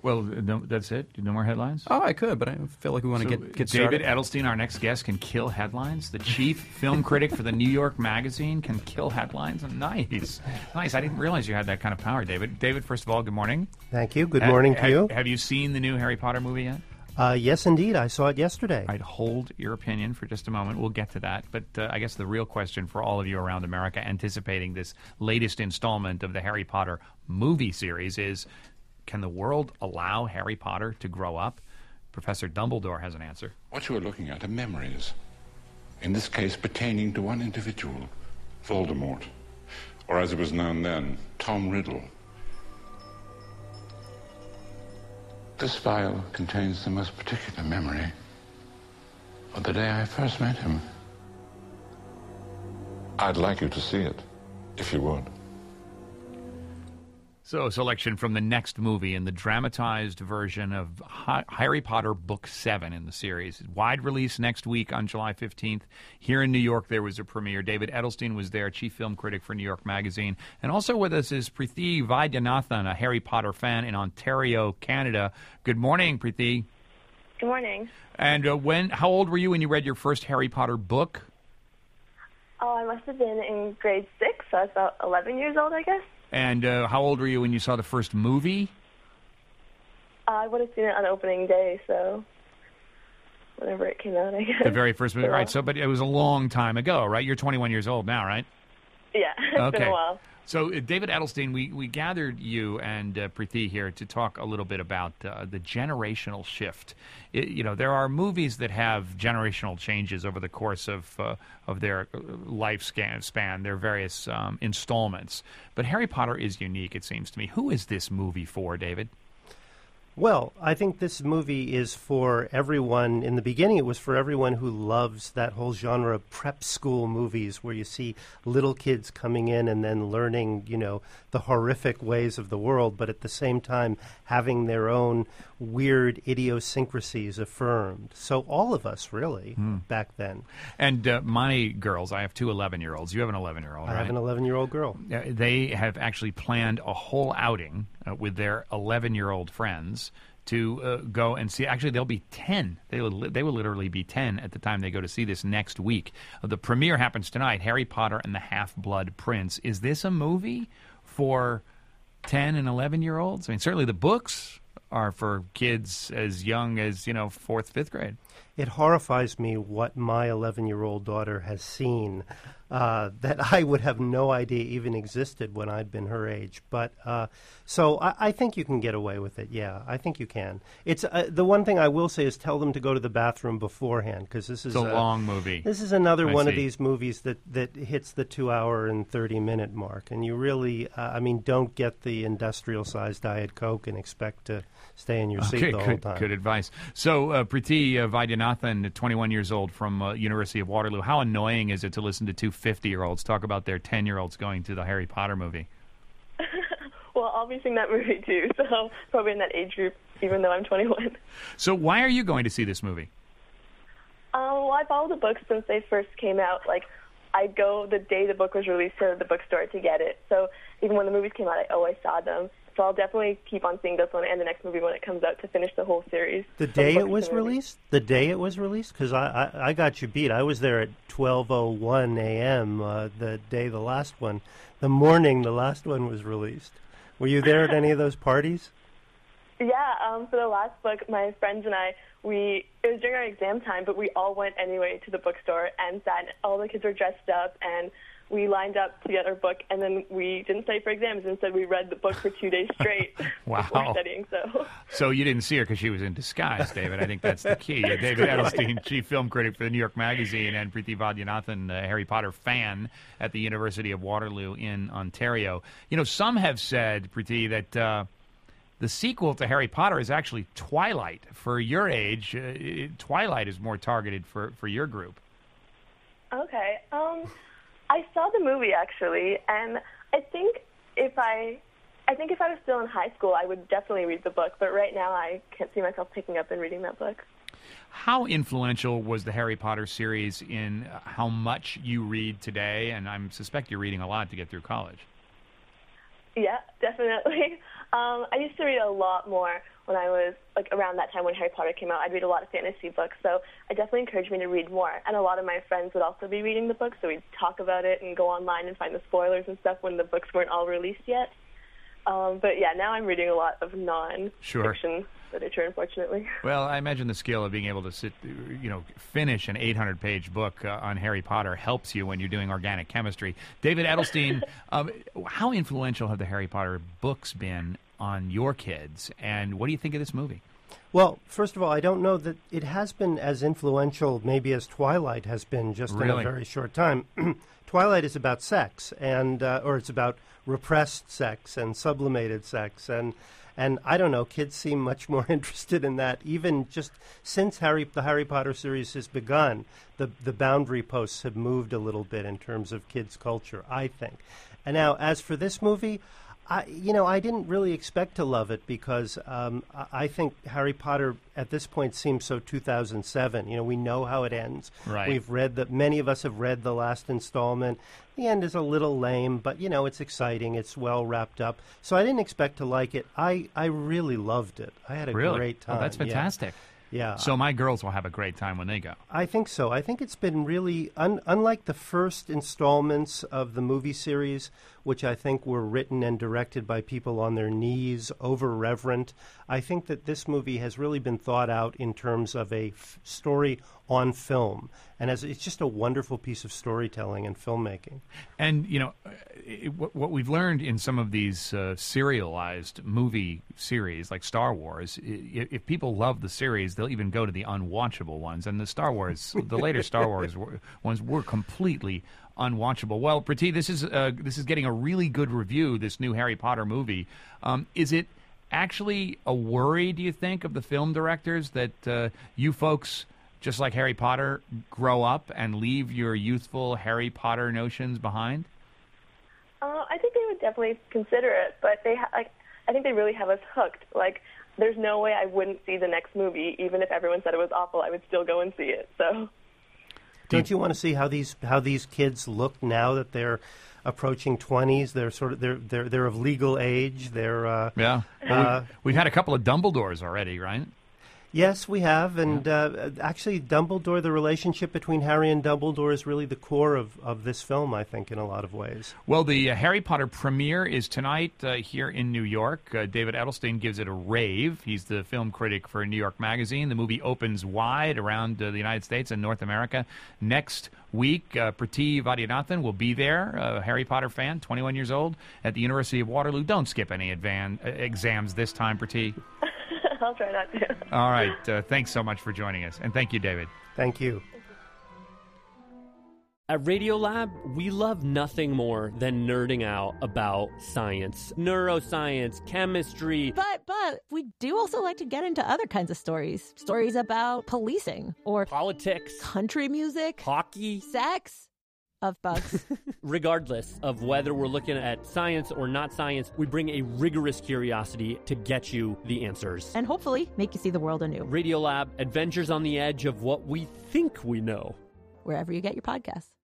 Well, no, that's it? No more headlines? Oh, I could, but I feel like we want to get started. David Edelstein, our next guest, can kill headlines. The chief film critic for the New York Magazine can kill headlines. Nice. Nice. I didn't realize you had that kind of power, David. David, first of all, good morning. Thank you. Good morning to you. Have you seen the new Harry Potter movie yet? Yes, indeed. I saw it yesterday. I'd hold your opinion for just a moment. We'll get to that. But I guess the real question for all of you around America anticipating this latest installment of the Harry Potter movie series is, can the world allow Harry Potter to grow up? Professor Dumbledore has an answer. What you are looking at are memories, in this case pertaining to one individual, Voldemort, or as it was known then, Tom Riddle. This vial contains the most particular memory of the day I first met him. I'd like you to see it, if you would. So, selection from the next movie in the dramatized version of Harry Potter Book 7 in the series. Wide release next week on July 15th. Here in New York, there was a premiere. David Edelstein was there, chief film critic for New York Magazine. And also with us is Preeti Vaidyanathan, a Harry Potter fan in Ontario, Canada. Good morning, Preeti. Good morning. And how old were you when you read your first Harry Potter book? Oh, I must have been in grade 6, so I was about 11 years old, I guess. And how old were you when you saw the first movie? I would have seen it on opening day, so whenever it came out, I guess. The very first movie, right. So, but it was a long time ago, right? You're 21 years old now, right? Yeah, it's been a while. So, David Edelstein, we gathered you and Preeti here to talk a little bit about the generational shift. There are movies that have generational changes over the course of their lifespan, their various installments. But Harry Potter is unique, it seems to me. Who is this movie for, David? Well, I think this movie is for everyone. In the beginning, it was for everyone who loves that whole genre of prep school movies where you see little kids coming in and then learning, the horrific ways of the world, but at the same time having their own weird idiosyncrasies affirmed. So all of us, really, back then. And my girls, I have two 11-year-olds. You have an 11-year-old, right? I have an 11-year-old girl. They have actually planned a whole outing with their 11-year-old friends to go and see. Actually, they'll be 10. They will literally be 10 at the time they go to see this next week. The premiere happens tonight, Harry Potter and the Half-Blood Prince. Is this a movie for 10 and 11-year-olds? I mean, certainly the books are for kids as young as, 4th, 5th grade. It horrifies me what my 11-year-old daughter has seen that I would have no idea even existed when I'd been her age. But so I think you can get away with it. Yeah, I think you can. It's the one thing I will say is tell them to go to the bathroom beforehand, because this is a long movie. This is another one of these movies that hits the 2-hour and 30-minute mark, and you really, don't get the industrial-sized Diet Coke and expect to stay in your seat the whole time. Good advice. So, Preeti Vaidyanathan, 21 years old from University of Waterloo. How annoying is it to listen to two 50-year-olds talk about their 10-year-olds going to the Harry Potter movie? Well, I'll be seeing that movie too, so probably in that age group, even though I'm 21. So why are you going to see this movie? Well, I followed the books since they first came out. I'd go the day the book was released to the bookstore to get it. So even when the movies came out, I always saw them. So I'll definitely keep on seeing this one and the next movie when it comes out to finish the whole series. The day it was released? The day it was released? Because I got you beat. I was there at 12:01 a.m. The day the morning the last one was released. Were you there at any of those parties? Yeah, for the last book, my friends and I, it was during our exam time, but we all went anyway to the bookstore and sat. All the kids were dressed up, and we lined up to get our book, and then we didn't study for exams. Instead, we read the book for 2 days straight before studying. So you didn't see her because she was in disguise, David. I think that's the key. David Edelstein, chief film critic for the New York Magazine, and Preeti Vaidyanathan, a Harry Potter fan at the University of Waterloo in Ontario. Some have said, Preeti, that the sequel to Harry Potter is actually Twilight. For your age, Twilight is more targeted for your group. Okay. I saw the movie, actually, and I think if I was still in high school, I would definitely read the book, but right now I can't see myself picking up and reading that book. How influential was the Harry Potter series in how much you read today? And I suspect you're reading a lot to get through college. Yeah, definitely. I used to read a lot more when I was, like, around that time when Harry Potter came out, I'd read a lot of fantasy books, so it definitely encouraged me to read more. And a lot of my friends would also be reading the books, so we'd talk about it and go online and find the spoilers and stuff when the books weren't all released yet. But yeah, now I'm reading a lot of non-fiction literature, unfortunately. Well, I imagine the skill of being able to finish an 800-page book on Harry Potter helps you when you're doing organic chemistry. David Edelstein, how influential have the Harry Potter books been on your kids, and what do you think of this movie? Well, first of all, I don't know that it has been as influential maybe as Twilight has been just in a very short time. Twilight is about sex, and or it's about repressed sex and sublimated sex, and I don't know, kids seem much more interested in that. Even just since the Harry Potter series has begun, the boundary posts have moved a little bit in terms of kids' culture, I think. And now, as for this movie, I didn't really expect to love it because I think Harry Potter at this point seems so 2007. We know how it ends. Right. We've read many of us have read the last installment. The end is a little lame, but it's exciting. It's well wrapped up. So I didn't expect to like it. I really loved it. I had a great time. Oh, that's fantastic. Yeah. So my girls will have a great time when they go. I think so. I think it's been really, unlike the first installments of the movie series, which I think were written and directed by people on their knees, over-reverent, I think that this movie has really been thought out in terms of a story on film. And it's just a wonderful piece of storytelling and filmmaking. And, what we've learned in some of these serialized movie series like Star Wars, if people love the series, they'll even go to the unwatchable ones. And the later Star Wars ones were completely unwatchable. Well, Priti, this is getting a really good review, this new Harry Potter movie. Is it actually a worry, do you think, of the film directors that you folks, just like Harry Potter, grow up and leave your youthful Harry Potter notions behind? I think they would definitely consider it, but I think they really have us hooked. Like, there's no way I wouldn't see the next movie, even if everyone said it was awful. I would still go and see it. So, don't you want to see how these kids look now that they're approaching 20s? They're of legal age. They're we've had a couple of Dumbledores already, right? Yes, we have, and actually Dumbledore, the relationship between Harry and Dumbledore is really the core of this film, I think, in a lot of ways. Well, the Harry Potter premiere is tonight here in New York. David Edelstein gives it a rave. He's the film critic for New York Magazine. The movie opens wide around the United States and North America next week. Priti Vaidyanathan will be there, a Harry Potter fan, 21 years old, at the University of Waterloo. Don't skip any exams this time, Priti. I'll try not to. All right. Thanks so much for joining us. And thank you, David. Thank you. At Radiolab, we love nothing more than nerding out about science, neuroscience, chemistry. But we do also like to get into other kinds of stories. Stories about policing or politics, country music, hockey, sex. Of bugs. Regardless of whether we're looking at science or not science, we bring a rigorous curiosity to get you the answers. And hopefully make you see the world anew. Radiolab, adventures on the edge of what we think we know. Wherever you get your podcasts.